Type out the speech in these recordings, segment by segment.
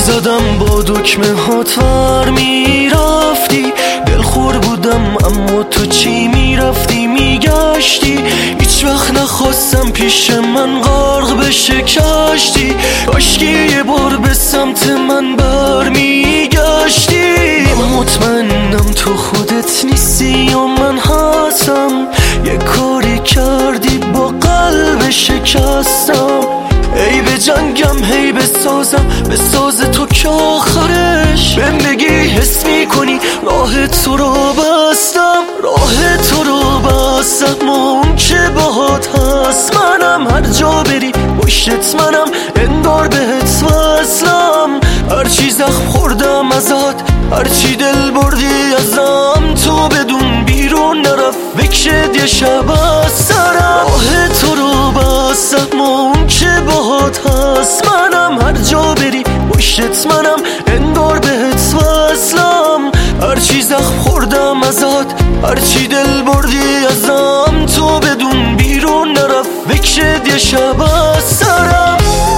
زدم با دکمه هات ور میرفتی، دلخور بودم اما تو چی میرفتی میگشتی. هیچ وقت نخواستم پیش من غرق بشه کشتی، کاشکی یه بار به سمت من بر میگشتی. مطمئنم تو خودت نیستی یا من هستم، یه کاری کردی با قلب شکستم. ای به جنگم هی بسازم، به ساز تو که آخرش بهم بگی حس میکنی راه تو رو بستم. راه تو رو بستم اون که باهات هست، منم هر جا بری پشتت منم، انگار بهت وصلم. هرچی زخم خوردم ازت، هرچی دل بردی ازم، تو بدون بیرون نرفت فکرت یه شب از سرم. راه تو رو بستم اون که باهات هست، منم هر جا بری پشتت منم، انگار بهت وصلم. هرچی زخم خوردم ازت، هرچی دل بردی ازم، تو بدون بیرون نرفت فکرت یه شب از سرم.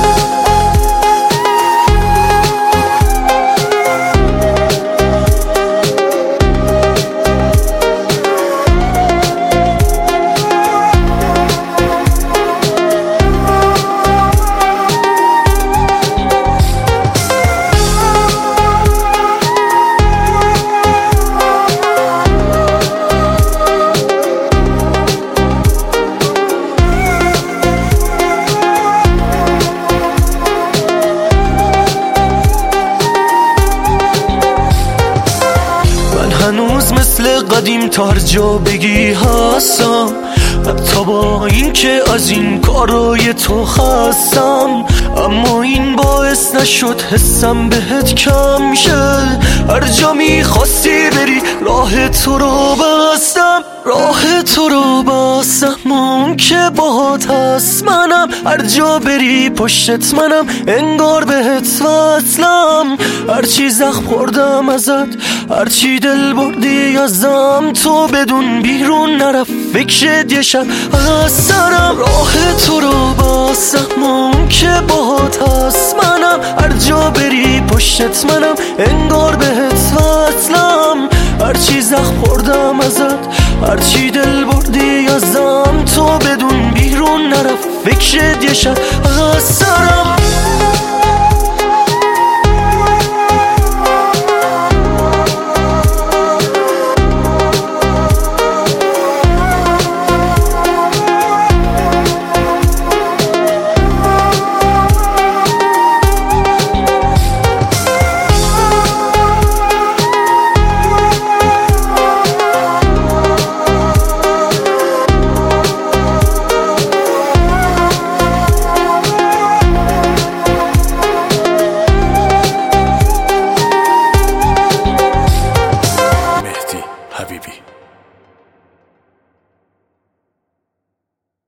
هنوز مثل قدیم تا هر جا بگی هستم، حتی با این که از این کارای تو خستم. اما این باعث نشد حسم بهت کم شه، هر جا میخواستی بری راه تو رو بستم. راه تو رو بستم اون که باهات هست، منم هر جا بری پشتت منم، انگار بهت وصلم. هرچی زخم خوردم ازت، هرچی دل بردی ازم، تو بدون بیرون نرفت فکرت یه شب از سرم. راه تو رو بستم اون که باهات هست، منم هر جا بری پشتت منم، انگار بهت وصلم. هرچی زخم خوردم ازت، هرچی دل بردی ازم، تو بدون بیرون نرفت فکرت یه شب از سرم.